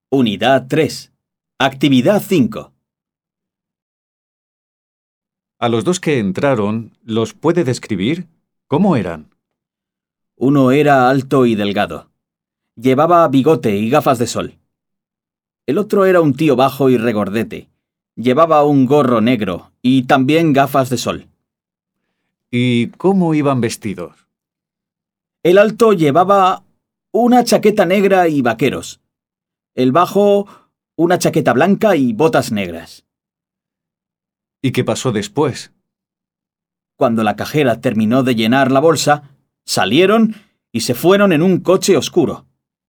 Unidad 3. Actividad 5. A los dos que entraron, ¿los puede describir? ¿Cómo eran? Uno era alto y delgado. Llevaba bigote y gafas de sol. El otro era un tío bajo y regordete. Llevaba un gorro negro y también gafas de sol. ¿Y cómo iban vestidos? El alto llevaba una chaqueta negra y vaqueros. El bajo, una chaqueta blanca y botas negras. ¿Y qué pasó después? Cuando la cajera terminó de llenar la bolsa, salieron y se fueron en un coche oscuro.